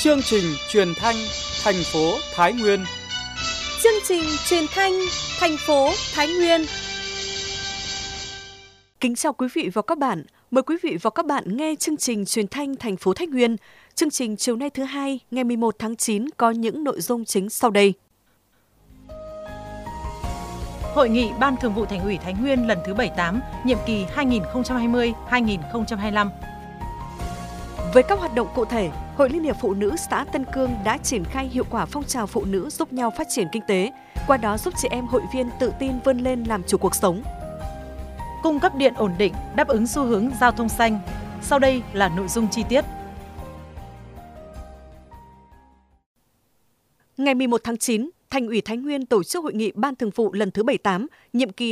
Chương trình truyền thanh thành phố Thái Nguyên. Chương trình truyền thanh thành phố Thái Nguyên. Kính chào quý vị và các bạn. Mời quý vị và các bạn nghe chương trình truyền thanh thành phố Thái Nguyên. Chương trình chiều nay thứ hai, ngày 11 tháng 9 có những nội dung chính sau đây. Hội nghị Ban Thường vụ Thành ủy Thái Nguyên lần thứ 78, nhiệm kỳ 2020-2025. Với các hoạt động cụ thể, Hội Liên hiệp Phụ nữ xã Tân Cương đã triển khai hiệu quả phong trào phụ nữ giúp nhau phát triển kinh tế, qua đó giúp chị em hội viên tự tin vươn lên làm chủ cuộc sống. Cung cấp điện ổn định, đáp ứng xu hướng giao thông xanh. Sau đây là nội dung chi tiết. Ngày 11 tháng 9, Thành ủy Thái Nguyên tổ chức hội nghị Ban Thường vụ lần thứ 78, nhiệm kỳ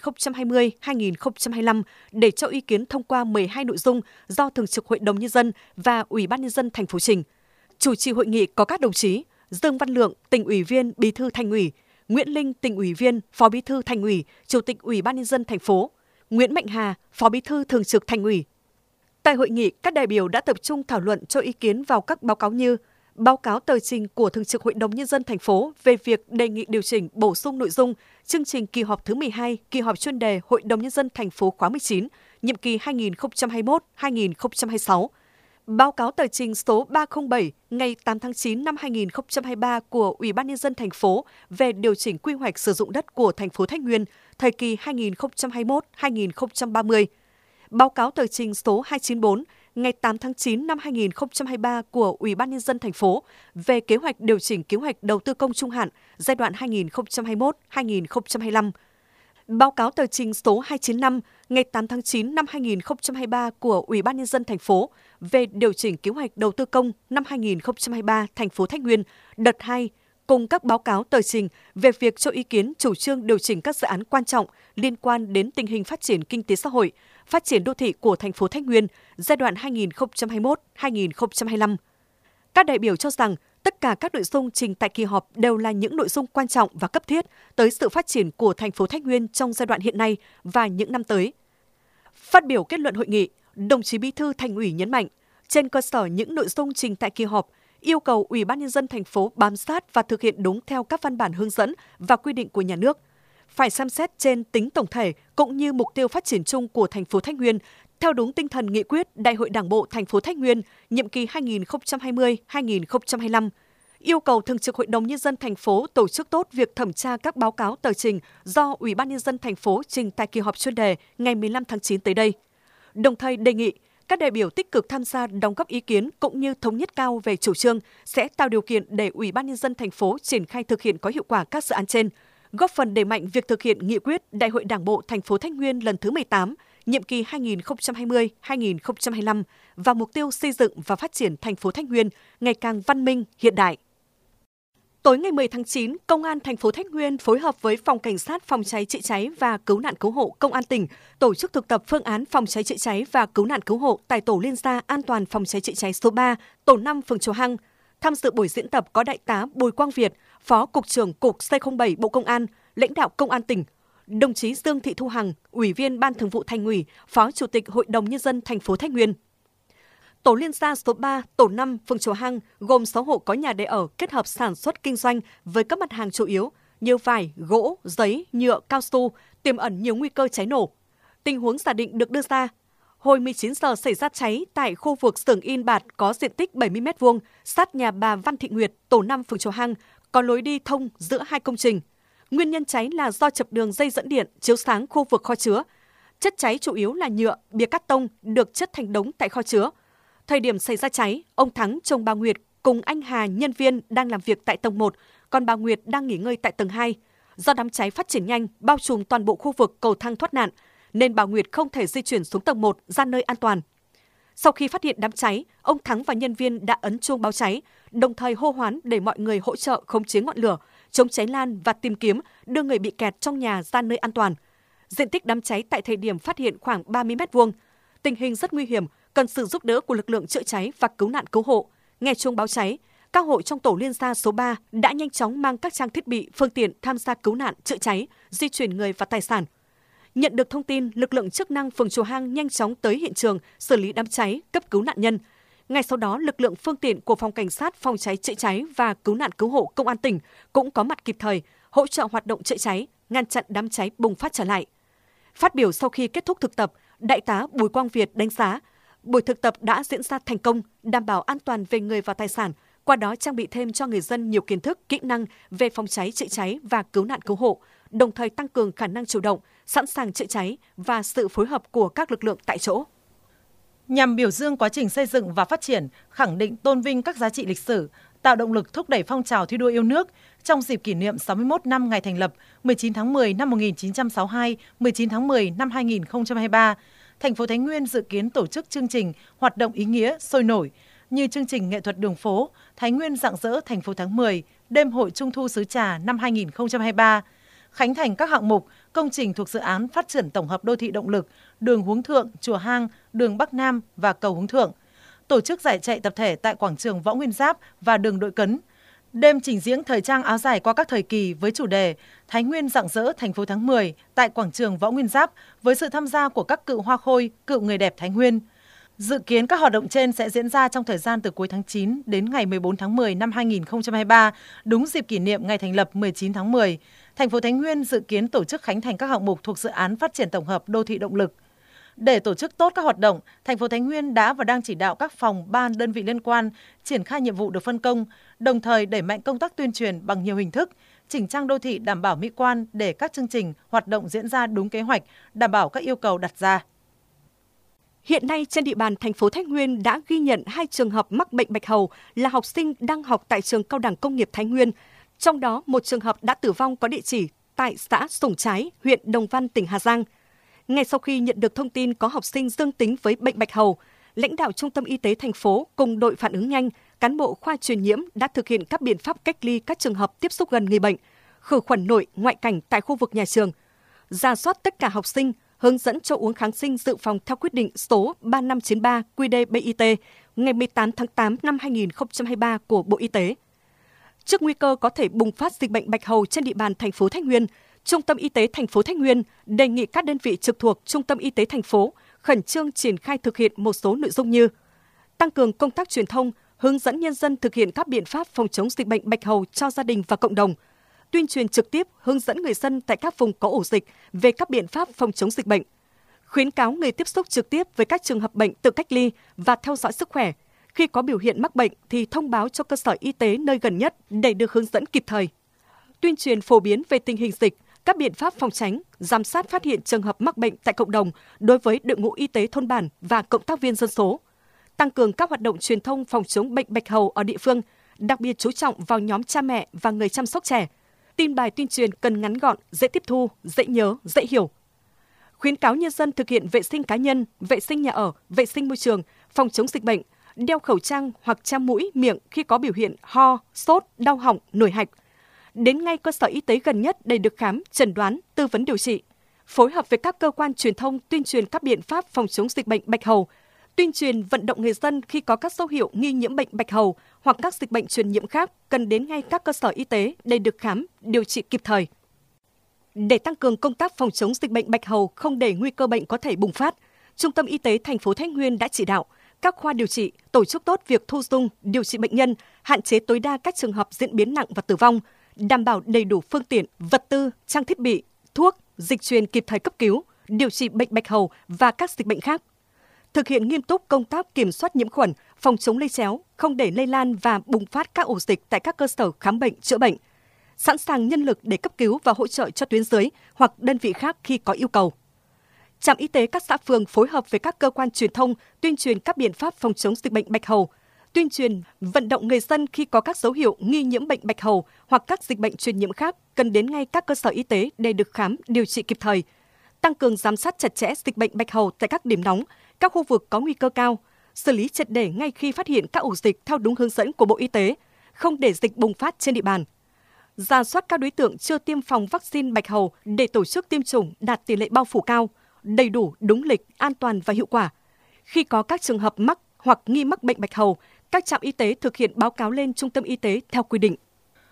2020-2025 để cho ý kiến thông qua 12 nội dung do Thường trực Hội đồng Nhân dân và Ủy ban Nhân dân thành phố trình. Chủ trì hội nghị có các đồng chí Dương Văn Lượng, Tỉnh ủy viên, Bí thư Thành ủy, Nguyễn Linh, Tỉnh ủy viên, Phó Bí thư Thành ủy, Chủ tịch Ủy ban Nhân dân thành phố, Nguyễn Mạnh Hà, Phó Bí thư Thường trực Thành ủy. Tại hội nghị, các đại biểu đã tập trung thảo luận cho ý kiến vào các báo cáo như báo cáo tờ trình của Thường trực Hội đồng Nhân dân thành phố về việc đề nghị điều chỉnh bổ sung nội dung chương trình kỳ họp thứ 12, kỳ họp chuyên đề Hội đồng Nhân dân thành phố khóa 19, nhiệm kỳ 2021-2026. Báo cáo tờ trình số 307 ngày 8 tháng 9 năm 2023 của Ủy ban Nhân dân thành phố về điều chỉnh quy hoạch sử dụng đất của thành phố Thái Nguyên thời kỳ 2021-2030. Báo cáo tờ trình số 294 ngày 8 tháng 9 năm 2023 của Ủy ban Nhân dân thành phố về kế hoạch điều chỉnh kế hoạch đầu tư công trung hạn giai đoạn 2021-2025. Báo cáo tờ trình số 295 ngày 8 tháng 9 năm 2023 của Ủy ban Nhân dân thành phố về điều chỉnh kế hoạch đầu tư công năm 2023 thành phố Thái Nguyên đợt 2 cùng các báo cáo tờ trình về việc cho ý kiến chủ trương điều chỉnh các dự án quan trọng liên quan đến tình hình phát triển kinh tế xã hội, phát triển đô thị của thành phố Thái Nguyên giai đoạn 2021-2025. Các đại biểu cho rằng tất cả các nội dung trình tại kỳ họp đều là những nội dung quan trọng và cấp thiết tới sự phát triển của thành phố Thái Nguyên trong giai đoạn hiện nay và những năm tới. Phát biểu kết luận hội nghị, đồng chí Bí thư Thành ủy nhấn mạnh, trên cơ sở những nội dung trình tại kỳ họp, yêu cầu Ủy ban Nhân dân thành phố bám sát và thực hiện đúng theo các văn bản hướng dẫn và quy định của nhà nước, phải xem xét trên tính tổng thể cũng như mục tiêu phát triển chung của thành phố Thái Nguyên theo đúng tinh thần nghị quyết Đại hội Đảng bộ thành phố Thái Nguyên nhiệm kỳ 2020-2025. Yêu cầu Thường trực Hội đồng Nhân dân thành phố tổ chức tốt việc thẩm tra các báo cáo tờ trình do Ủy ban Nhân dân thành phố trình tại kỳ họp chuyên đề ngày 15 tháng 9 tới đây. Đồng thời đề nghị các đại biểu tích cực tham gia đóng góp ý kiến cũng như thống nhất cao về chủ trương sẽ tạo điều kiện để Ủy ban Nhân dân thành phố triển khai thực hiện có hiệu quả các dự án trên, góp phần đẩy mạnh việc thực hiện nghị quyết Đại hội Đảng bộ thành phố Thái Nguyên lần thứ 18, nhiệm kỳ 2020-2025 và mục tiêu xây dựng và phát triển thành phố Thái Nguyên ngày càng văn minh, hiện đại. Tối ngày 10 tháng 9, Công an thành phố Thái Nguyên phối hợp với Phòng Cảnh sát Phòng cháy chữa cháy và Cứu nạn Cứu hộ Công an tỉnh tổ chức thực tập phương án phòng cháy chữa cháy và cứu nạn cứu hộ tại tổ liên gia an toàn phòng cháy chữa cháy số 3, tổ 5 phường Chùa Hang. Tham dự buổi diễn tập có Đại tá Bùi Quang Việt, Phó Cục trưởng Cục C07 Bộ Công an, lãnh đạo Công an tỉnh, đồng chí Dương Thị Thu Hằng, Ủy viên Ban Thường vụ Thành ủy, Phó Chủ tịch Hội đồng Nhân dân thành phố Thái Nguyên. Tổ liên gia số 3, tổ 5, phường Chùa Hang gồm 6 hộ có nhà để ở kết hợp sản xuất kinh doanh với các mặt hàng chủ yếu như vải, gỗ, giấy, nhựa, cao su, tiềm ẩn nhiều nguy cơ cháy nổ. Tình huống giả định được đưa ra, hồi 19 giờ xảy ra cháy tại khu vực xưởng in bạt có diện tích 70 m2 sát nhà bà Văn Thị Nguyệt, tổ 5, phường Chùa Hang, có lối đi thông giữa hai công trình. Nguyên nhân cháy là do chập đường dây dẫn điện chiếu sáng khu vực kho chứa. Chất cháy chủ yếu là nhựa, bìa cát tông được chất thành đống tại kho chứa. Thời điểm xảy ra cháy, ông Thắng, chồng bà Nguyệt cùng anh Hà, nhân viên đang làm việc tại tầng 1, còn bà Nguyệt đang nghỉ ngơi tại tầng 2. Do đám cháy phát triển nhanh, bao trùm toàn bộ khu vực cầu thang thoát nạn, nên bà Nguyệt không thể di chuyển xuống tầng 1 ra nơi an toàn. Sau khi phát hiện đám cháy, ông Thắng và nhân viên đã ấn chuông báo cháy, đồng thời hô hoán để mọi người hỗ trợ khống chế ngọn lửa, chống cháy lan và tìm kiếm đưa người bị kẹt trong nhà ra nơi an toàn. Diện tích đám cháy tại thời điểm phát hiện khoảng 30 m2. Tình hình rất nguy hiểm, cần sự giúp đỡ của lực lượng chữa cháy và cứu nạn cứu hộ. Nghe chuông báo cháy, các hộ trong tổ liên gia số 3 đã nhanh chóng mang các trang thiết bị, phương tiện tham gia cứu nạn, chữa cháy, di chuyển người và tài sản. Nhận được thông tin, lực lượng chức năng phường Chùa Hang nhanh chóng tới hiện trường xử lý đám cháy, cấp cứu nạn nhân. Ngay sau đó, lực lượng phương tiện của Phòng Cảnh sát Phòng cháy chữa cháy và Cứu nạn Cứu hộ Công an tỉnh cũng có mặt kịp thời, hỗ trợ hoạt động chữa cháy, ngăn chặn đám cháy bùng phát trở lại. Phát biểu sau khi kết thúc thực tập, Đại tá Bùi Quang Việt đánh giá, buổi thực tập đã diễn ra thành công, đảm bảo an toàn về người và tài sản, qua đó trang bị thêm cho người dân nhiều kiến thức, kỹ năng về phòng cháy chữa cháy và cứu nạn cứu hộ, đồng thời tăng cường khả năng chủ động, sẵn sàng chữa cháy và sự phối hợp của các lực lượng tại chỗ. Nhằm biểu dương quá trình xây dựng và phát triển, khẳng định tôn vinh các giá trị lịch sử, tạo động lực thúc đẩy phong trào thi đua yêu nước, trong dịp kỷ niệm 61 năm ngày thành lập 19 tháng 10 năm 1962, 19 tháng 10 năm 2023, thành phố Thái Nguyên dự kiến tổ chức chương trình hoạt động ý nghĩa sôi nổi như chương trình nghệ thuật đường phố Thái Nguyên rạng rỡ thành phố tháng 10, đêm hội Trung thu xứ Trà năm 2023, khánh thành các hạng mục, công trình thuộc dự án phát triển tổng hợp đô thị động lực, đường Hướng Thượng, Chùa Hang, đường Bắc Nam và cầu Hướng Thượng, tổ chức giải chạy tập thể tại quảng trường Võ Nguyên Giáp và đường Đội Cấn, đêm trình diễn thời trang áo dài qua các thời kỳ với chủ đề Thái Nguyên rạng rỡ thành phố tháng 10 tại quảng trường Võ Nguyên Giáp với sự tham gia của các cựu hoa khôi, cựu người đẹp Thái Nguyên. Dự kiến các hoạt động trên sẽ diễn ra trong thời gian từ cuối tháng 9 đến ngày 14 tháng 10 năm 2023, đúng dịp kỷ niệm ngày thành lập 19 tháng 10. Thành phố Thái Nguyên dự kiến tổ chức khánh thành các hạng mục thuộc dự án phát triển tổng hợp đô thị động lực. Để tổ chức tốt các hoạt động, thành phố Thái Nguyên đã và đang chỉ đạo các phòng, ban, đơn vị liên quan triển khai nhiệm vụ được phân công, đồng thời đẩy mạnh công tác tuyên truyền bằng nhiều hình thức, chỉnh trang đô thị đảm bảo mỹ quan để các chương trình, hoạt động diễn ra đúng kế hoạch, đảm bảo các yêu cầu đặt ra. Hiện nay trên địa bàn thành phố Thái Nguyên đã ghi nhận 2 trường hợp mắc bệnh bạch hầu là học sinh đang học tại trường Cao đẳng Công nghiệp Thái Nguyên. Trong đó, một trường hợp đã tử vong có địa chỉ tại xã Sủng Trái, huyện Đồng Văn, tỉnh Hà Giang. Ngay sau khi nhận được thông tin có học sinh dương tính với bệnh bạch hầu, lãnh đạo Trung tâm Y tế thành phố cùng đội phản ứng nhanh, cán bộ khoa truyền nhiễm đã thực hiện các biện pháp cách ly các trường hợp tiếp xúc gần người bệnh, khử khuẩn nội, ngoại cảnh tại khu vực nhà trường, rà soát tất cả học sinh, hướng dẫn cho uống kháng sinh dự phòng theo quyết định số 3593 QĐ-BIT ngày 18 tháng 8 năm 2023 của Bộ Y tế. Trước nguy cơ có thể bùng phát dịch bệnh bạch hầu trên địa bàn thành phố Thái Nguyên, Trung tâm Y tế thành phố Thái Nguyên đề nghị các đơn vị trực thuộc Trung tâm Y tế thành phố khẩn trương triển khai thực hiện một số nội dung như tăng cường công tác truyền thông, hướng dẫn nhân dân thực hiện các biện pháp phòng chống dịch bệnh bạch hầu cho gia đình và cộng đồng, tuyên truyền trực tiếp hướng dẫn người dân tại các vùng có ổ dịch về các biện pháp phòng chống dịch bệnh, khuyến cáo người tiếp xúc trực tiếp với các trường hợp bệnh tự cách ly và theo dõi sức khỏe. Khi có biểu hiện mắc bệnh thì thông báo cho cơ sở y tế nơi gần nhất để được hướng dẫn kịp thời. Tuyên truyền phổ biến về tình hình dịch, các biện pháp phòng tránh, giám sát phát hiện trường hợp mắc bệnh tại cộng đồng đối với đội ngũ y tế thôn bản và cộng tác viên dân số. Tăng cường các hoạt động truyền thông phòng chống bệnh bạch hầu ở địa phương, đặc biệt chú trọng vào nhóm cha mẹ và người chăm sóc trẻ. Tin bài tuyên truyền cần ngắn gọn, dễ tiếp thu, dễ nhớ, dễ hiểu. Khuyến cáo nhân dân thực hiện vệ sinh cá nhân, vệ sinh nhà ở, vệ sinh môi trường, phòng chống dịch bệnh, đeo khẩu trang hoặc che mũi, miệng khi có biểu hiện ho, sốt, đau họng, nổi hạch. Đến ngay cơ sở y tế gần nhất để được khám, chẩn đoán, tư vấn điều trị. Phối hợp với các cơ quan truyền thông tuyên truyền các biện pháp phòng chống dịch bệnh bạch hầu, tuyên truyền vận động người dân khi có các dấu hiệu nghi nhiễm bệnh bạch hầu hoặc các dịch bệnh truyền nhiễm khác cần đến ngay các cơ sở y tế để được khám, điều trị kịp thời. Để tăng cường công tác phòng chống dịch bệnh bạch hầu không để nguy cơ bệnh có thể bùng phát, Trung tâm Y tế thành phố Thái Nguyên đã chỉ đạo các khoa điều trị tổ chức tốt việc thu dung, điều trị bệnh nhân, hạn chế tối đa các trường hợp diễn biến nặng và tử vong, đảm bảo đầy đủ phương tiện, vật tư, trang thiết bị, thuốc, dịch truyền kịp thời cấp cứu, điều trị bệnh bạch hầu và các dịch bệnh khác. Thực hiện nghiêm túc công tác kiểm soát nhiễm khuẩn, phòng chống lây chéo, không để lây lan và bùng phát các ổ dịch tại các cơ sở khám bệnh, chữa bệnh. Sẵn sàng nhân lực để cấp cứu và hỗ trợ cho tuyến dưới hoặc đơn vị khác khi có yêu cầu. Trạm y tế các xã phường phối hợp với các cơ quan truyền thông tuyên truyền các biện pháp phòng chống dịch bệnh bạch hầu, tuyên truyền vận động người dân khi có các dấu hiệu nghi nhiễm bệnh bạch hầu hoặc các dịch bệnh truyền nhiễm khác cần đến ngay các cơ sở y tế để được khám, điều trị kịp thời. Tăng cường giám sát chặt chẽ dịch bệnh bạch hầu tại các điểm nóng, các khu vực có nguy cơ cao, xử lý triệt để ngay khi phát hiện các ổ dịch theo đúng hướng dẫn của Bộ Y tế, không để dịch bùng phát trên địa bàn. Rà soát các đối tượng chưa tiêm phòng vaccine bạch hầu để tổ chức tiêm chủng đạt tỷ lệ bao phủ cao, đầy đủ, đúng lịch, an toàn và hiệu quả. Khi có các trường hợp mắc hoặc nghi mắc bệnh bạch hầu, các trạm y tế thực hiện báo cáo lên Trung tâm Y tế theo quy định.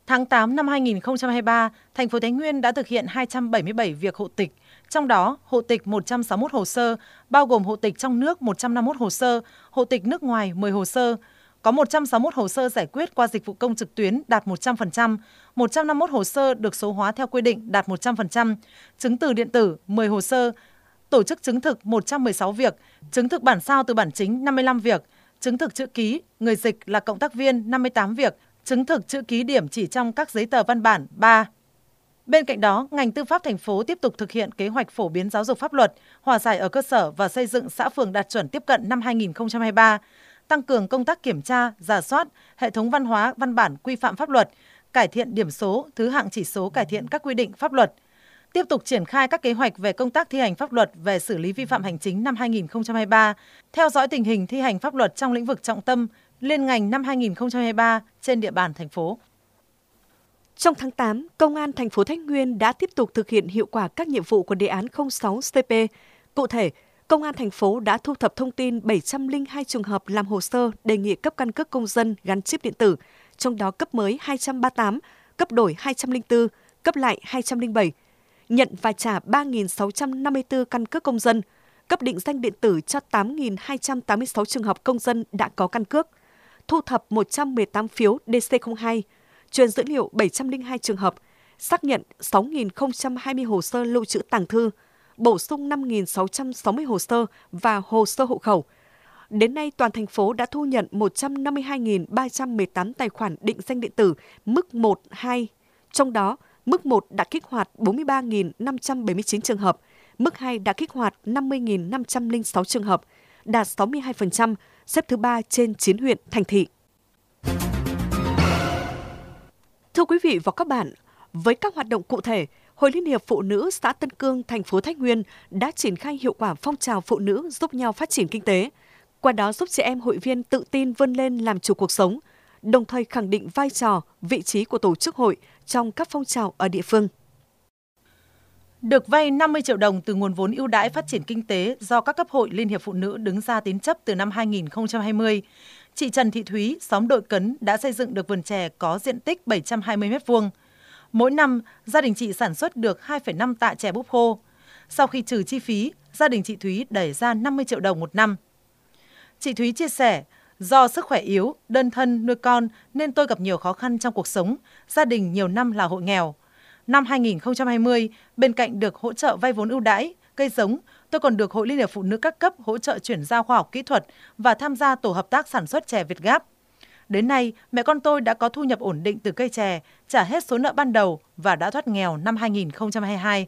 Tháng 8 năm 2023, thành phố Thái Nguyên đã thực hiện 277 việc hộ tịch, trong đó hộ tịch 161 hồ sơ, bao gồm hộ tịch trong nước 151 hồ sơ, hộ tịch nước ngoài 10 hồ sơ. Có 161 hồ sơ giải quyết qua dịch vụ công trực tuyến đạt 100%, 151 hồ sơ được số hóa theo quy định đạt 100%, chứng từ điện tử 10 hồ sơ, tổ chức chứng thực 116 việc, chứng thực bản sao từ bản chính 55 việc, chứng thực chữ ký, người dịch là cộng tác viên 58 việc, chứng thực chữ ký điểm chỉ trong các giấy tờ văn bản 3. Bên cạnh đó, ngành tư pháp thành phố tiếp tục thực hiện kế hoạch phổ biến giáo dục pháp luật, hòa giải ở cơ sở và xây dựng xã phường đạt chuẩn tiếp cận năm 2023, tăng cường công tác kiểm tra, rà soát, hệ thống văn hóa, văn bản quy phạm pháp luật, cải thiện điểm số, thứ hạng chỉ số cải thiện các quy định pháp luật. Tiếp tục triển khai các kế hoạch về công tác thi hành pháp luật về xử lý vi phạm hành chính năm 2023, theo dõi tình hình thi hành pháp luật trong lĩnh vực trọng tâm, liên ngành năm 2023 trên địa bàn thành phố. Trong tháng 8, Công an thành phố Thái Nguyên đã tiếp tục thực hiện hiệu quả các nhiệm vụ của đề án 06 CP. Cụ thể, Công an thành phố đã thu thập thông tin 702 trường hợp làm hồ sơ đề nghị cấp căn cước công dân gắn chip điện tử, trong đó cấp mới 238, cấp đổi 204, cấp lại 207, nhận và trả 3.654 căn cước công dân, cấp định danh điện tử cho 8.286 trường hợp công dân đã có căn cước, thu thập 118 phiếu DC02, truyền dữ liệu 702 trường hợp, xác nhận 6.020 hồ sơ lưu trữ tàng thư, bổ sung 5.660 hồ sơ và hồ sơ hộ khẩu. Đến nay, toàn thành phố đã thu nhận 152.318 tài khoản định danh điện tử mức 1, 2. Trong đó, mức 1 đã kích hoạt 43.579 trường hợp, mức 2 đã kích hoạt 50.506 trường hợp, đạt 62%, xếp thứ 3 trên 9 huyện, thành thị. Thưa quý vị và các bạn, với các hoạt động cụ thể, Hội Liên hiệp Phụ nữ xã Tân Cương, thành phố Thái Nguyên đã triển khai hiệu quả phong trào phụ nữ giúp nhau phát triển kinh tế, qua đó giúp chị em hội viên tự tin vươn lên làm chủ cuộc sống, đồng thời khẳng định vai trò, vị trí của tổ chức hội trong các phong trào ở địa phương. Được vay 50 triệu đồng từ nguồn vốn ưu đãi phát triển kinh tế do các cấp hội Liên hiệp Phụ nữ đứng ra tín chấp từ năm 2020, chị Trần Thị Thúy, xóm Đội Cấn đã xây dựng được vườn chè có diện tích 720 m². Mỗi năm, gia đình chị sản xuất được 2,5 tạ chè búp khô. Sau khi trừ chi phí, gia đình chị Thúy đẩy ra 50 triệu đồng một năm. Chị Thúy chia sẻ, do sức khỏe yếu, đơn thân nuôi con nên tôi gặp nhiều khó khăn trong cuộc sống, gia đình nhiều năm là hộ nghèo. Năm 2020, bên cạnh được hỗ trợ vay vốn ưu đãi, cây giống, tôi còn được Hội Liên hiệp Phụ nữ các cấp hỗ trợ chuyển giao khoa học kỹ thuật và tham gia tổ hợp tác sản xuất chè Việt Gáp. Đến nay, mẹ con tôi đã có thu nhập ổn định từ cây chè, trả hết số nợ ban đầu và đã thoát nghèo năm 2022.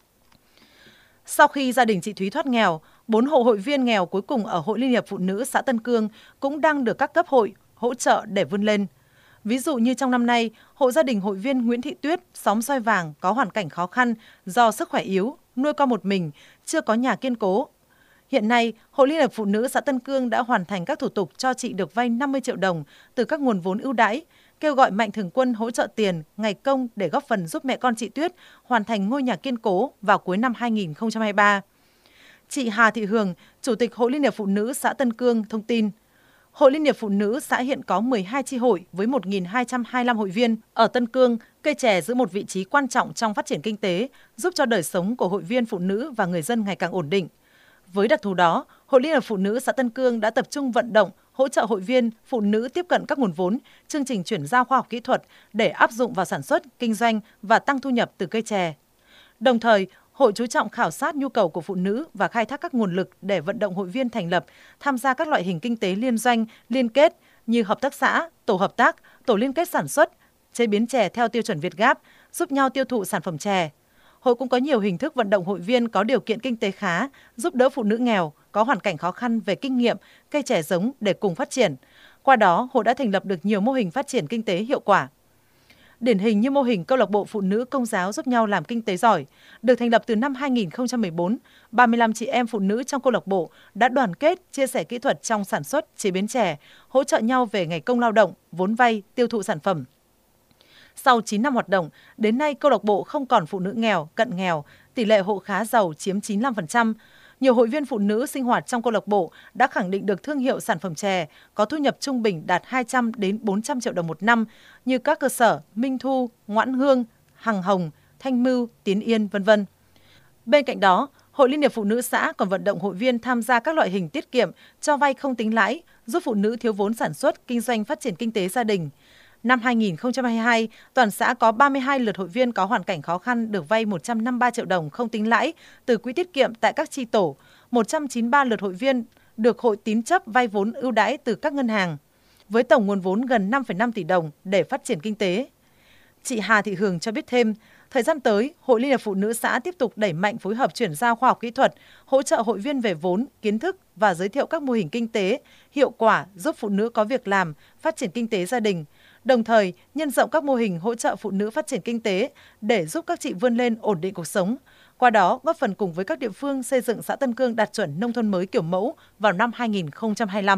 Sau khi gia đình chị Thúy thoát nghèo, 4 hộ hội viên nghèo cuối cùng ở Hội Liên hiệp Phụ nữ xã Tân Cương cũng đang được các cấp hội hỗ trợ để vươn lên. Ví dụ như trong năm nay, hộ gia đình hội viên Nguyễn Thị Tuyết, xóm Soi Vàng có hoàn cảnh khó khăn do sức khỏe yếu, nuôi con một mình, chưa có nhà kiên cố. Hiện nay, Hội Liên hiệp Phụ nữ xã Tân Cương đã hoàn thành các thủ tục cho chị được vay 50 triệu đồng từ các nguồn vốn ưu đãi, kêu gọi Mạnh Thường Quân hỗ trợ tiền, ngày công để góp phần giúp mẹ con chị Tuyết hoàn thành ngôi nhà kiên cố vào cuối năm 2023. Chị Hà Thị Hường, Chủ tịch Hội Liên hiệp Phụ nữ xã Tân Cương thông tin, Hội Liên hiệp Phụ nữ xã hiện có 12 chi hội với 1.225 hội viên. Ở Tân Cương, cây chè giữ một vị trí quan trọng trong phát triển kinh tế, giúp cho đời sống của hội viên phụ nữ và người dân ngày càng ổn định. Với đặc thù đó, Hội Liên hiệp Phụ nữ xã Tân Cương đã tập trung vận động, hỗ trợ hội viên phụ nữ tiếp cận các nguồn vốn, chương trình chuyển giao khoa học kỹ thuật để áp dụng vào sản xuất, kinh doanh và tăng thu nhập từ cây chè. Đồng thời, hội chú trọng khảo sát nhu cầu của phụ nữ và khai thác các nguồn lực để vận động hội viên thành lập, tham gia các loại hình kinh tế liên doanh, liên kết như hợp tác xã, tổ hợp tác, tổ liên kết sản xuất, chế biến chè theo tiêu chuẩn Việt Gáp, giúp nhau tiêu thụ sản phẩm chè. Hội cũng có nhiều hình thức vận động hội viên có điều kiện kinh tế khá, giúp đỡ phụ nữ nghèo, có hoàn cảnh khó khăn về kinh nghiệm, cây chè giống để cùng phát triển. Qua đó, hội đã thành lập được nhiều mô hình phát triển kinh tế hiệu quả. Điển hình như mô hình câu lạc bộ phụ nữ Công giáo giúp nhau làm kinh tế giỏi, được thành lập từ năm 2014, 35 chị em phụ nữ trong câu lạc bộ đã đoàn kết, chia sẻ kỹ thuật trong sản xuất, chế biến chè, hỗ trợ nhau về ngày công lao động, vốn vay, tiêu thụ sản phẩm. Sau 9 năm hoạt động, đến nay câu lạc bộ không còn phụ nữ nghèo, cận nghèo, tỷ lệ hộ khá giàu chiếm 95%. Nhiều hội viên phụ nữ sinh hoạt trong câu lạc bộ đã khẳng định được thương hiệu sản phẩm chè có thu nhập trung bình đạt 200 đến 400 triệu đồng một năm như các cơ sở Minh Thu, Ngoãn Hương, Hằng Hồng, Thanh Mưu, Tiến Yên, v.v. Bên cạnh đó, Hội Liên hiệp Phụ nữ xã còn vận động hội viên tham gia các loại hình tiết kiệm, cho vay không tính lãi, giúp phụ nữ thiếu vốn sản xuất, kinh doanh phát triển kinh tế gia đình. Năm 2022, toàn xã có 32 lượt hội viên có hoàn cảnh khó khăn được vay 153 triệu đồng không tính lãi từ quỹ tiết kiệm tại các chi tổ, 193 lượt hội viên được hội tín chấp vay vốn ưu đãi từ các ngân hàng, với tổng nguồn vốn gần 5,5 tỷ đồng để phát triển kinh tế. Chị Hà Thị Hường cho biết thêm, thời gian tới, Hội Liên hiệp Phụ nữ xã tiếp tục đẩy mạnh phối hợp chuyển giao khoa học kỹ thuật, hỗ trợ hội viên về vốn, kiến thức và giới thiệu các mô hình kinh tế hiệu quả giúp phụ nữ có việc làm, phát triển kinh tế gia đình. Đồng thời, nhân rộng các mô hình hỗ trợ phụ nữ phát triển kinh tế để giúp các chị vươn lên ổn định cuộc sống. Qua đó, góp phần cùng với các địa phương xây dựng xã Tân Cương đạt chuẩn nông thôn mới kiểu mẫu vào năm 2025.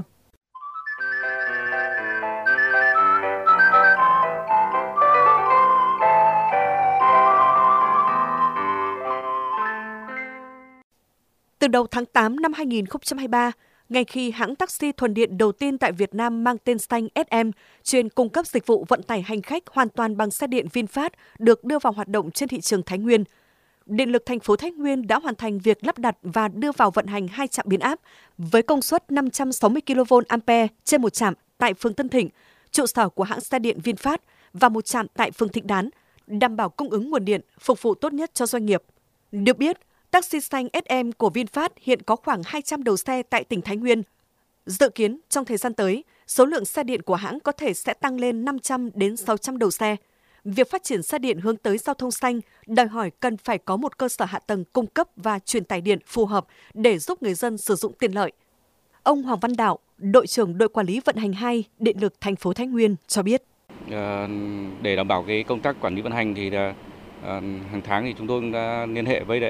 Từ đầu tháng 8 năm 2023, ngay khi hãng taxi thuần điện đầu tiên tại Việt Nam mang tên xanh SM, chuyên cung cấp dịch vụ vận tải hành khách hoàn toàn bằng xe điện VinFast được đưa vào hoạt động trên thị trường Thái Nguyên. Điện lực thành phố Thái Nguyên đã hoàn thành việc lắp đặt và đưa vào vận hành 2 trạm biến áp với công suất 560 kVA trên một trạm tại phường Tân Thịnh, trụ sở của hãng xe điện VinFast, và một trạm tại phường Thịnh Đán, đảm bảo cung ứng nguồn điện phục vụ tốt nhất cho doanh nghiệp. Được biết, taxi xanh SM của VinFast hiện có khoảng 200 đầu xe tại tỉnh Thái Nguyên. Dự kiến trong thời gian tới, số lượng xe điện của hãng có thể sẽ tăng lên 500 đến 600 đầu xe. Việc phát triển xe điện hướng tới giao thông xanh đòi hỏi cần phải có một cơ sở hạ tầng cung cấp và truyền tải điện phù hợp để giúp người dân sử dụng tiện lợi. Ông Hoàng Văn Đạo, đội trưởng đội quản lý vận hành 2 Điện lực thành phố Thái Nguyên cho biết. Để đảm bảo cái công tác quản lý vận hành thì hàng tháng thì chúng tôi đã liên hệ với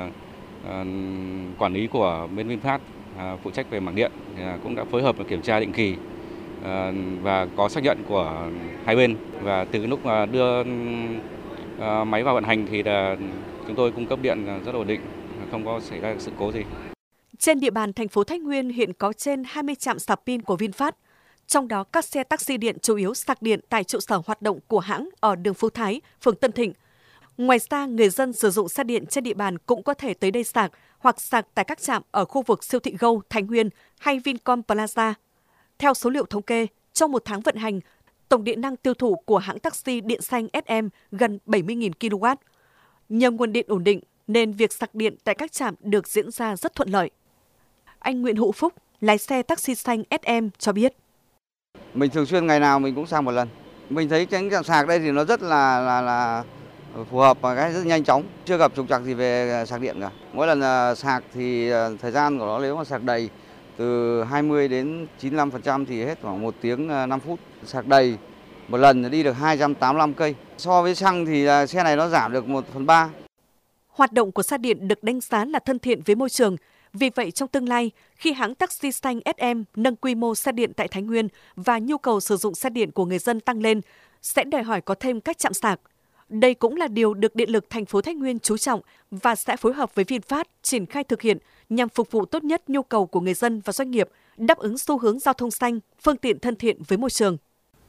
quản lý của bên VinFast phụ trách về mảng điện, cũng đã phối hợp và kiểm tra định kỳ và có xác nhận của hai bên, và từ lúc mà đưa máy vào vận hành thì chúng tôi cung cấp điện rất ổn định, không có xảy ra sự cố gì. Trên địa bàn thành phố Thái Nguyên hiện có trên 20 trạm sạc pin của VinFast, trong đó các xe taxi điện chủ yếu sạc điện tại trụ sở hoạt động của hãng ở đường Phú Thái, phường Tân Thịnh. Ngoài ra, người dân sử dụng xe điện trên địa bàn cũng có thể tới đây sạc hoặc sạc tại các trạm ở khu vực siêu thị Go, Thái Nguyên hay Vincom Plaza. Theo số liệu thống kê, trong một tháng vận hành, tổng điện năng tiêu thụ của hãng taxi điện xanh SM gần 70.000 kW. Nhờ nguồn điện ổn định nên việc sạc điện tại các trạm được diễn ra rất thuận lợi. Anh Nguyễn Hữu Phúc, lái xe taxi xanh SM cho biết. Mình thường xuyên ngày nào mình cũng sạc một lần. Mình thấy cái trạm sạc đây thì nó rất là phù hợp và cái rất nhanh chóng, chưa gặp trục trặc gì về sạc điện cả. Mỗi lần sạc thì thời gian của nó nếu mà sạc đầy từ 20 đến 95% thì hết khoảng 1 tiếng 5 phút. Sạc đầy một lần đi được 285 cây. So với xăng thì xe này nó giảm được 1/3. Hoạt động của xe điện được đánh giá là thân thiện với môi trường. Vì vậy, trong tương lai, khi hãng taxi xanh SM nâng quy mô xe điện tại Thái Nguyên và nhu cầu sử dụng xe điện của người dân tăng lên, sẽ đòi hỏi có thêm các trạm sạc. Đây cũng là điều được Điện lực thành phố Thái Nguyên chú trọng và sẽ phối hợp với VinFast triển khai thực hiện nhằm phục vụ tốt nhất nhu cầu của người dân và doanh nghiệp, đáp ứng xu hướng giao thông xanh, phương tiện thân thiện với môi trường.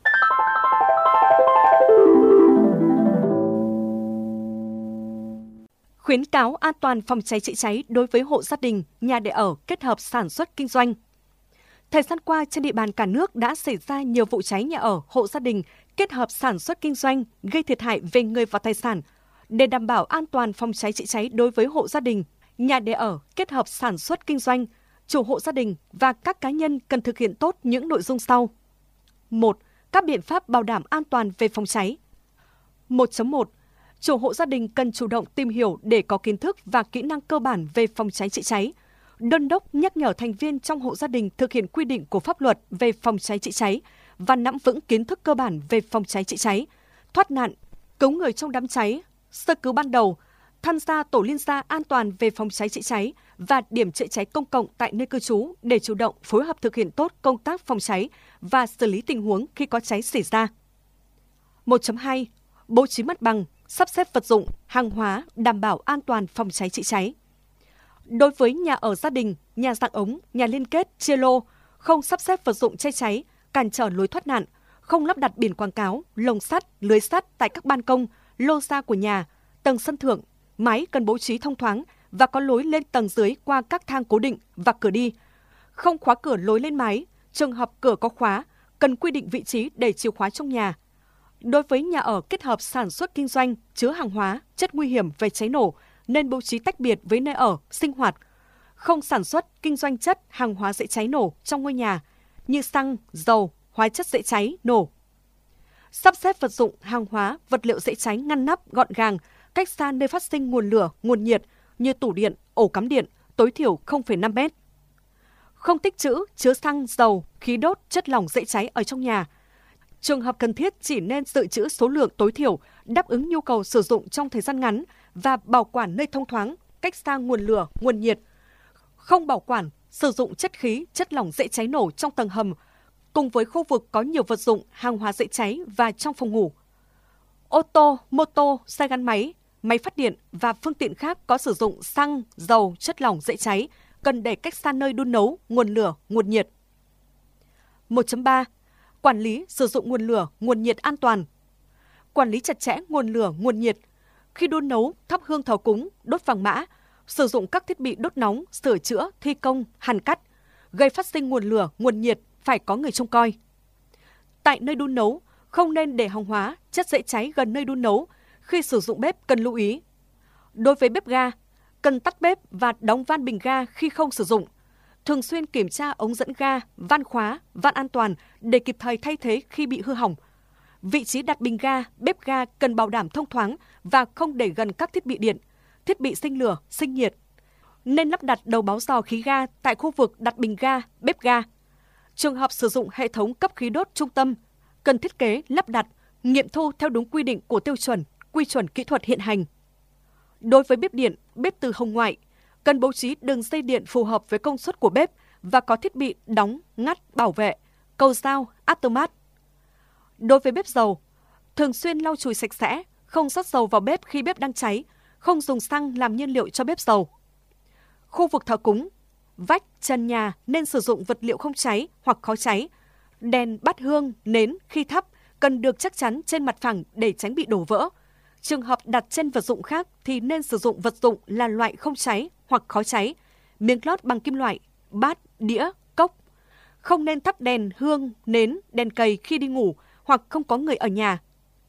Khuyến cáo an toàn phòng cháy chữa cháy đối với hộ gia đình, nhà để ở kết hợp sản xuất kinh doanh. Thời gian qua, trên địa bàn cả nước đã xảy ra nhiều vụ cháy nhà ở, hộ gia đình kết hợp sản xuất kinh doanh gây thiệt hại về người và tài sản. Để đảm bảo an toàn phòng cháy chữa cháy đối với hộ gia đình, nhà để ở kết hợp sản xuất kinh doanh, chủ hộ gia đình và các cá nhân cần thực hiện tốt những nội dung sau. 1. Các biện pháp bảo đảm an toàn về phòng cháy. 1.1. Chủ hộ gia đình cần chủ động tìm hiểu để có kiến thức và kỹ năng cơ bản về phòng cháy chữa cháy. Đôn đốc nhắc nhở thành viên trong hộ gia đình thực hiện quy định của pháp luật về phòng cháy chữa cháy và nắm vững kiến thức cơ bản về phòng cháy chữa cháy, thoát nạn, cứu người trong đám cháy, sơ cứu ban đầu, tham gia tổ liên gia an toàn về phòng cháy chữa cháy và điểm chữa cháy công cộng tại nơi cư trú để chủ động phối hợp thực hiện tốt công tác phòng cháy và xử lý tình huống khi có cháy xảy ra. 1.2. Bố trí mặt bằng, sắp xếp vật dụng, hàng hóa đảm bảo an toàn phòng cháy chữa cháy. Đối với nhà ở gia đình, nhà dạng ống, nhà liên kết, chia lô, không sắp xếp vật dụng che cháy, cản trở lối thoát nạn, không lắp đặt biển quảng cáo, lồng sắt, lưới sắt tại các ban công, lô ra của nhà, tầng sân thượng, mái cần bố trí thông thoáng và có lối lên tầng dưới qua các thang cố định và cửa đi. Không khóa cửa lối lên mái, trường hợp cửa có khóa, cần quy định vị trí để chìa khóa trong nhà. Đối với nhà ở kết hợp sản xuất kinh doanh, chứa hàng hóa, chất nguy hiểm về cháy nổ, nên bố trí tách biệt với nơi ở, sinh hoạt. Không sản xuất, kinh doanh chất, hàng hóa dễ cháy nổ trong ngôi nhà, như xăng, dầu, hóa chất dễ cháy, nổ. Sắp xếp vật dụng, hàng hóa, vật liệu dễ cháy ngăn nắp, gọn gàng, cách xa nơi phát sinh nguồn lửa, nguồn nhiệt như tủ điện, ổ cắm điện, tối thiểu 0,5 mét. Không tích trữ, chứa xăng, dầu, khí đốt, chất lỏng dễ cháy ở trong nhà. Trường hợp cần thiết chỉ nên dự trữ số lượng tối thiểu, đáp ứng nhu cầu sử dụng trong thời gian ngắn và bảo quản nơi thông thoáng, cách xa nguồn lửa, nguồn nhiệt. Không bảo quản, sử dụng chất khí, chất lỏng dễ cháy nổ trong tầng hầm, cùng với khu vực có nhiều vật dụng, hàng hóa dễ cháy và trong phòng ngủ. Ô tô, mô tô, xe gắn máy, máy phát điện và phương tiện khác có sử dụng xăng, dầu, chất lỏng dễ cháy cần để cách xa nơi đun nấu, nguồn lửa, nguồn nhiệt. 1.3. Quản lý sử dụng nguồn lửa, nguồn nhiệt an toàn. Quản lý chặt chẽ nguồn lửa, nguồn nhiệt. Khi đun nấu, thắp hương thờ cúng, đốt vàng mã, sử dụng các thiết bị đốt nóng, sửa chữa, thi công, hàn cắt, gây phát sinh nguồn lửa, nguồn nhiệt, phải có người trông coi. Tại nơi đun nấu, không nên để hàng hóa, chất dễ cháy gần nơi đun nấu. Khi sử dụng bếp cần lưu ý. Đối với bếp ga, cần tắt bếp và đóng van bình ga khi không sử dụng. Thường xuyên kiểm tra ống dẫn ga, van khóa, van an toàn để kịp thời thay thế khi bị hư hỏng. Vị trí đặt bình ga, bếp ga cần bảo đảm thông thoáng và không để gần các thiết bị điện, thiết bị sinh lửa, sinh nhiệt. Nên lắp đặt đầu báo rò khí ga tại khu vực đặt bình ga, bếp ga. Trường hợp sử dụng hệ thống cấp khí đốt trung tâm, cần thiết kế lắp đặt, nghiệm thu theo đúng quy định của tiêu chuẩn, quy chuẩn kỹ thuật hiện hành. Đối với bếp điện, bếp từ hồng ngoại, cần bố trí đường dây điện phù hợp với công suất của bếp và có thiết bị đóng, ngắt, bảo vệ, cầu dao, automat. Đối với bếp dầu, thường xuyên lau chùi sạch sẽ, không rót dầu vào bếp khi bếp đang cháy, không dùng xăng làm nhiên liệu cho bếp dầu. Khu vực thờ cúng, vách, trần nhà nên sử dụng vật liệu không cháy hoặc khó cháy. Đèn, bát hương, nến khi thắp cần được chắc chắn trên mặt phẳng để tránh bị đổ vỡ. Trường hợp đặt trên vật dụng khác thì nên sử dụng vật dụng là loại không cháy hoặc khó cháy, miếng lót bằng kim loại, bát, đĩa, cốc. Không nên thắp đèn, hương, nến, đèn cầy khi đi ngủ hoặc không có người ở nhà.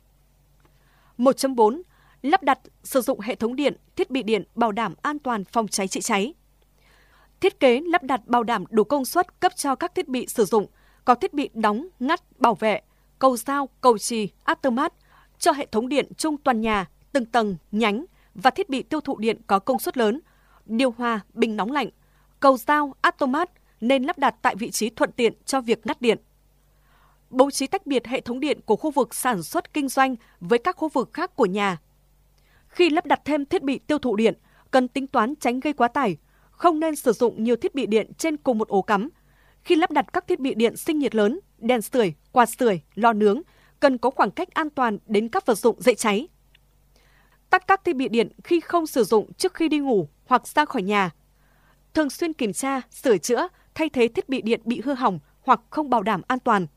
1.4. Lắp đặt, sử dụng hệ thống điện, thiết bị điện bảo đảm an toàn phòng cháy chữa cháy. Thiết kế lắp đặt bảo đảm đủ công suất cấp cho các thiết bị sử dụng, có thiết bị đóng, ngắt, bảo vệ, cầu dao, cầu chì, automat cho hệ thống điện chung toàn nhà, từng tầng, nhánh và thiết bị tiêu thụ điện có công suất lớn, điều hòa, bình nóng lạnh, cầu dao, automat nên lắp đặt tại vị trí thuận tiện cho việc ngắt điện. Bố trí tách biệt hệ thống điện của khu vực sản xuất kinh doanh với các khu vực khác của nhà. Khi lắp đặt thêm thiết bị tiêu thụ điện, cần tính toán tránh gây quá tải, không nên sử dụng nhiều thiết bị điện trên cùng một ổ cắm. Khi lắp đặt các thiết bị điện sinh nhiệt lớn, đèn sưởi, quạt sưởi, lò nướng, cần có khoảng cách an toàn đến các vật dụng dễ cháy. Tắt các thiết bị điện khi không sử dụng trước khi đi ngủ hoặc ra khỏi nhà. Thường xuyên kiểm tra, sửa chữa, thay thế thiết bị điện bị hư hỏng hoặc không bảo đảm an toàn.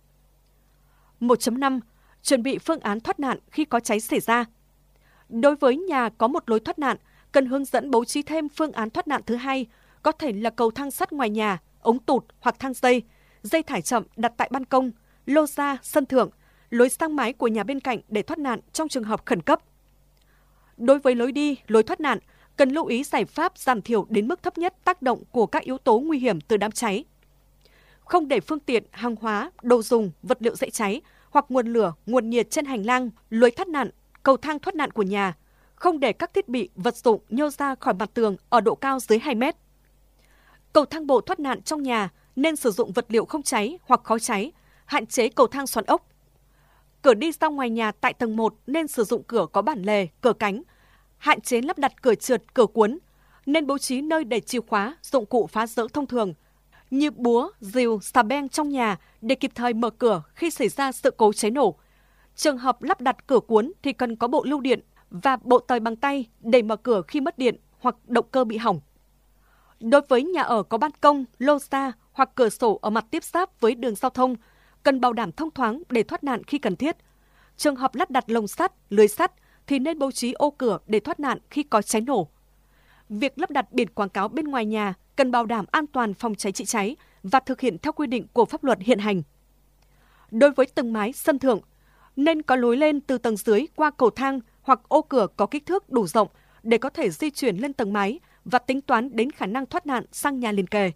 1.5. Chuẩn bị phương án thoát nạn khi có cháy xảy ra. Đối với nhà có một lối thoát nạn, cần hướng dẫn bố trí thêm phương án thoát nạn thứ hai, có thể là cầu thang sắt ngoài nhà, ống tụt hoặc thang dây thải chậm đặt tại ban công, lô ra, sân thượng, lối sang mái của nhà bên cạnh để thoát nạn trong trường hợp khẩn cấp. Đối với lối đi, lối thoát nạn, cần lưu ý giải pháp giảm thiểu đến mức thấp nhất tác động của các yếu tố nguy hiểm từ đám cháy. Không để phương tiện, hàng hóa, đồ dùng, vật liệu dễ cháy hoặc nguồn lửa, nguồn nhiệt trên hành lang, lối thoát nạn, cầu thang thoát nạn của nhà. Không để các thiết bị, vật dụng nhô ra khỏi mặt tường ở độ cao dưới 2 mét. Cầu thang bộ thoát nạn trong nhà nên sử dụng vật liệu không cháy hoặc khó cháy, hạn chế cầu thang xoắn ốc. Cửa đi ra ngoài nhà tại tầng 1 nên sử dụng cửa có bản lề, cửa cánh, hạn chế lắp đặt cửa trượt, cửa cuốn, nên bố trí nơi để chìa khóa, dụng cụ phá rỡ thông thường như búa, rìu, xà beng trong nhà để kịp thời mở cửa khi xảy ra sự cố cháy nổ. Trường hợp lắp đặt cửa cuốn thì cần có bộ lưu điện và bộ tời bằng tay để mở cửa khi mất điện hoặc động cơ bị hỏng. Đối với nhà ở có ban công, lô ra hoặc cửa sổ ở mặt tiếp giáp với đường giao thông, cần bảo đảm thông thoáng để thoát nạn khi cần thiết. Trường hợp lắp đặt lồng sắt, lưới sắt thì nên bố trí ô cửa để thoát nạn khi có cháy nổ. Việc lắp đặt biển quảng cáo bên ngoài nhà cần bảo đảm an toàn phòng cháy chữa cháy và thực hiện theo quy định của pháp luật hiện hành. Đối với tầng mái, sân thượng, nên có lối lên từ tầng dưới qua cầu thang hoặc ô cửa có kích thước đủ rộng để có thể di chuyển lên tầng mái và tính toán đến khả năng thoát nạn sang nhà liền kề.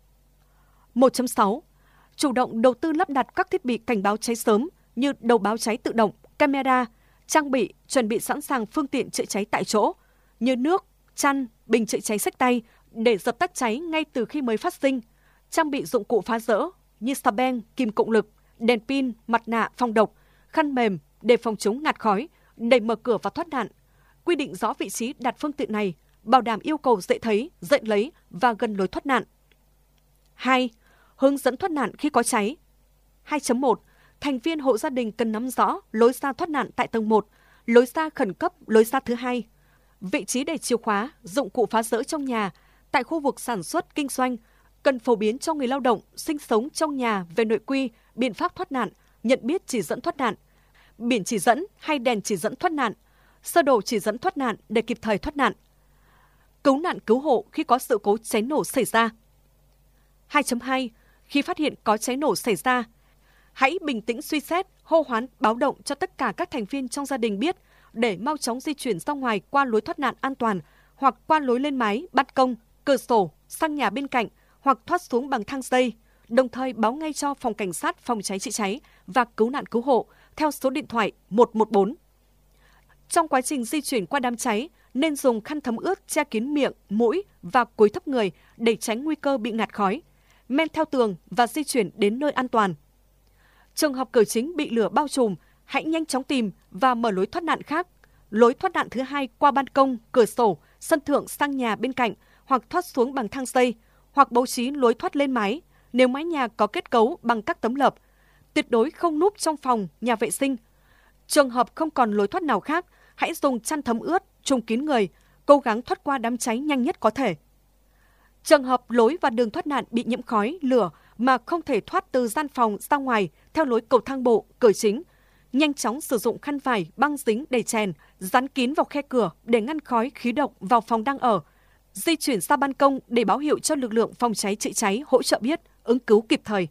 1.6. Chủ động đầu tư lắp đặt các thiết bị cảnh báo cháy sớm như đầu báo cháy tự động, camera, trang bị, chuẩn bị sẵn sàng phương tiện chữa cháy tại chỗ như nước, chăn, bình chữa cháy xách tay để dập tắt cháy ngay từ khi mới phát sinh, trang bị dụng cụ phá rỡ như xà beng, kìm cộng lực, đèn pin, mặt nạ phòng độc, khăn mềm để phòng chống ngạt khói, để mở cửa và thoát nạn. Quy định rõ vị trí đặt phương tiện này, bảo đảm yêu cầu dễ thấy, dễ lấy và gần lối thoát nạn. 2. Hướng dẫn thoát nạn khi có cháy. 2.1. Thành viên hộ gia đình cần nắm rõ lối ra thoát nạn tại tầng 1, lối ra khẩn cấp, lối ra thứ hai, vị trí để chìa khóa, dụng cụ phá rỡ trong nhà, tại khu vực sản xuất, kinh doanh, cần phổ biến cho người lao động sinh sống trong nhà về nội quy, biện pháp thoát nạn, nhận biết chỉ dẫn thoát nạn, biển chỉ dẫn hay đèn chỉ dẫn thoát nạn, sơ đồ chỉ dẫn thoát nạn để kịp thời thoát nạn. Cứu nạn cứu hộ khi có sự cố cháy nổ xảy ra. 2.2. Khi phát hiện có cháy nổ xảy ra, hãy bình tĩnh suy xét, hô hoán báo động cho tất cả các thành viên trong gia đình biết để mau chóng di chuyển ra ngoài qua lối thoát nạn an toàn hoặc qua lối lên mái, ban công, cửa sổ, sang nhà bên cạnh hoặc thoát xuống bằng thang dây, đồng thời báo ngay cho Phòng Cảnh sát Phòng cháy chữa cháy và Cứu nạn cứu hộ theo số điện thoại 114. Trong quá trình di chuyển qua đám cháy, nên dùng khăn thấm ướt che kín miệng, mũi và cúi thấp người để tránh nguy cơ bị ngạt khói, men theo tường và di chuyển đến nơi an toàn. Trường hợp cửa chính bị lửa bao trùm, hãy nhanh chóng tìm và mở lối thoát nạn khác. Lối thoát nạn thứ hai qua ban công, cửa sổ, sân thượng sang nhà bên cạnh hoặc thoát xuống bằng thang dây, hoặc bố trí lối thoát lên mái nếu mái nhà có kết cấu bằng các tấm lợp. Tuyệt đối không núp trong phòng, nhà vệ sinh. Trường hợp không còn lối thoát nào khác, hãy dùng chăn thấm ướt, trùm kín người, cố gắng thoát qua đám cháy nhanh nhất có thể. Trường hợp lối và đường thoát nạn bị nhiễm khói, lửa mà không thể thoát từ gian phòng ra ngoài theo lối cầu thang bộ, cửa chính, nhanh chóng sử dụng khăn vải, băng dính để chèn, dán kín vào khe cửa để ngăn khói, khí độc vào phòng đang ở. Di chuyển ra ban công để báo hiệu cho lực lượng phòng cháy chữa cháy hỗ trợ biết, ứng cứu kịp thời.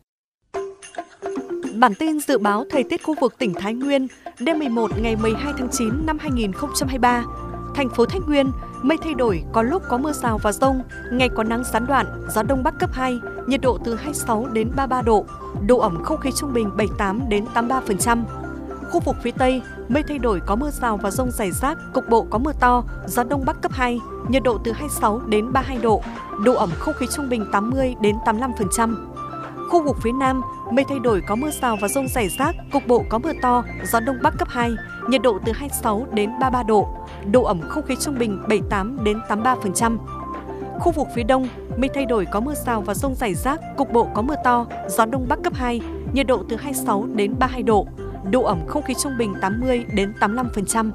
Bản tin dự báo thời tiết khu vực tỉnh Thái Nguyên đêm 11 ngày 12 tháng 9 năm 2023. Thành phố Thái Nguyên, mây thay đổi, có lúc có mưa rào và dông, ngày có nắng gián đoạn, gió đông bắc cấp 2, nhiệt độ từ 26 đến 33 độ, độ ẩm không khí trung bình 78 đến 83%. Khu vực phía Tây, mây thay đổi, có mưa rào và dông rải rác, cục bộ có mưa to, gió đông bắc cấp 2, nhiệt độ từ 26 đến 32 độ, độ ẩm không khí trung bình 80 đến 85%. Khu vực phía Nam, mây thay đổi, có mưa rào và dông rải rác, cục bộ có mưa to, gió đông bắc cấp 2, nhiệt độ từ 26 đến 33 độ, độ ẩm không khí trung bình 78 đến 83%. Khu vực phía Đông, mây thay đổi, có mưa rào và dông rải rác, cục bộ có mưa to, gió đông bắc cấp 2, nhiệt độ từ 26 đến 32 độ, độ ẩm không khí trung bình 80 đến 85%.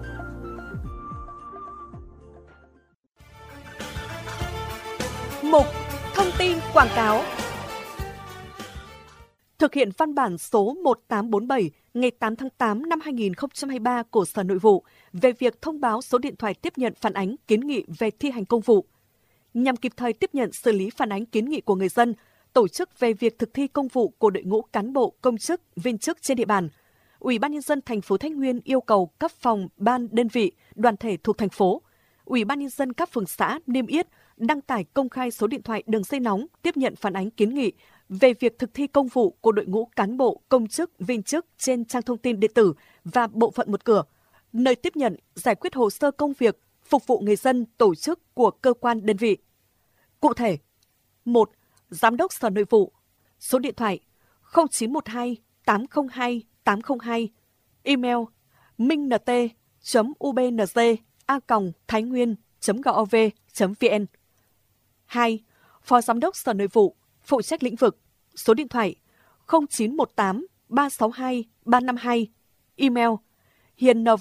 Mục Thông tin quảng cáo. Thực hiện văn bản số 1847 ngày 8 tháng 8 năm 2023 của Sở Nội vụ về việc thông báo số điện thoại tiếp nhận phản ánh kiến nghị về thi hành công vụ. Nhằm kịp thời tiếp nhận xử lý phản ánh kiến nghị của người dân, tổ chức về việc thực thi công vụ của đội ngũ cán bộ, công chức, viên chức trên địa bàn, Ủy ban nhân dân thành phố Thái Nguyên yêu cầu các phòng, ban, đơn vị, đoàn thể thuộc thành phố, Ủy ban nhân dân các phường xã niêm yết, đăng tải công khai số điện thoại đường dây nóng tiếp nhận phản ánh kiến nghị về việc thực thi công vụ của đội ngũ cán bộ, công chức, viên chức trên trang thông tin điện tử và bộ phận một cửa, nơi tiếp nhận, giải quyết hồ sơ công việc, phục vụ người dân, tổ chức của cơ quan đơn vị. Cụ thể, 1. Giám đốc Sở Nội vụ, số điện thoại 0912 802 802, email minnt.ubnz@thainguyen.gov.vn. 2. Phó Giám đốc Sở Nội vụ, phụ trách lĩnh vực, số điện thoại 0918 362 352, email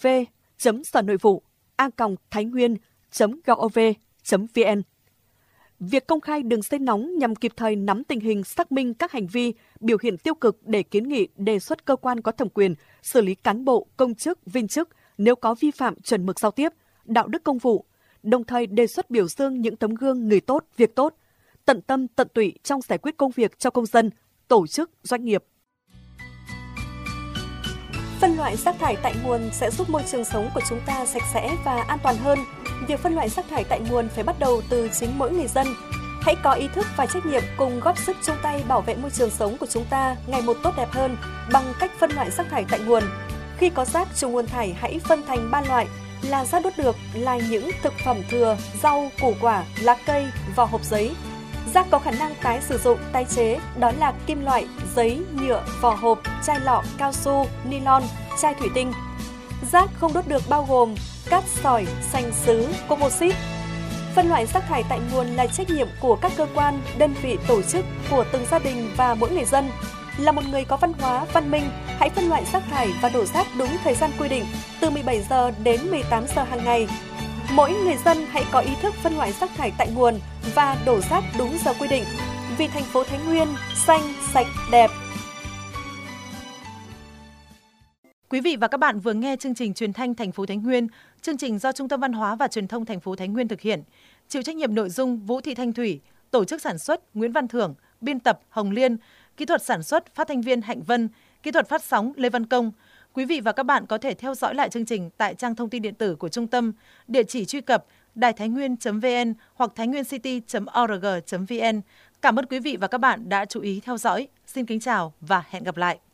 hiền.nv.sở-nội-vụ@thainguyen.gov.vn. Việc công khai đường dây nóng nhằm kịp thời nắm tình hình, xác minh các hành vi, biểu hiện tiêu cực để kiến nghị, đề xuất cơ quan có thẩm quyền xử lý cán bộ, công chức, viên chức nếu có vi phạm chuẩn mực giao tiếp, đạo đức công vụ, đồng thời đề xuất biểu dương những tấm gương người tốt, việc tốt, tận tâm tận tụy trong giải quyết công việc cho công dân, tổ chức, doanh nghiệp. Phân loại rác thải tại nguồn sẽ giúp môi trường sống của chúng ta sạch sẽ và an toàn hơn. Việc phân loại rác thải tại nguồn phải bắt đầu từ chính mỗi người dân. Hãy có ý thức và trách nhiệm cùng góp sức chung tay bảo vệ môi trường sống của chúng ta ngày một tốt đẹp hơn bằng cách phân loại rác thải tại nguồn. Khi có rác trùng nguồn thải hãy phân thành 3 loại là rác đốt được là những thực phẩm thừa, rau, củ quả, lá cây, vỏ hộp giấy. Rác có khả năng tái sử dụng, tái chế đó là kim loại, giấy, nhựa, vỏ hộp, chai lọ, cao su, nylon, chai thủy tinh. Rác không đốt được bao gồm cát sỏi, sành sứ, composite. Phân loại rác thải tại nguồn là trách nhiệm của các cơ quan, đơn vị, tổ chức, của từng gia đình và mỗi người dân. Là một người có văn hóa, văn minh, hãy phân loại rác thải và đổ rác đúng thời gian quy định, từ 17 giờ đến 18 giờ hàng ngày. Mỗi người dân hãy có ý thức phân loại rác thải tại nguồn và đổ rác đúng giờ quy định. Vì thành phố Thái Nguyên xanh, sạch, đẹp. Quý vị và các bạn vừa nghe chương trình truyền thanh thành phố Thái Nguyên, chương trình do Trung tâm Văn hóa và Truyền thông thành phố Thái Nguyên thực hiện. Chịu trách nhiệm nội dung Vũ Thị Thanh Thủy, tổ chức sản xuất Nguyễn Văn Thưởng, biên tập Hồng Liên, kỹ thuật sản xuất phát thanh viên Hạnh Vân, kỹ thuật phát sóng Lê Văn Công. Quý vị và các bạn có thể theo dõi lại chương trình tại trang thông tin điện tử của trung tâm, địa chỉ truy cập đàitháinguyen.vn hoặc thainguencity.org.vn. Cảm ơn quý vị và các bạn đã chú ý theo dõi. Xin kính chào và hẹn gặp lại.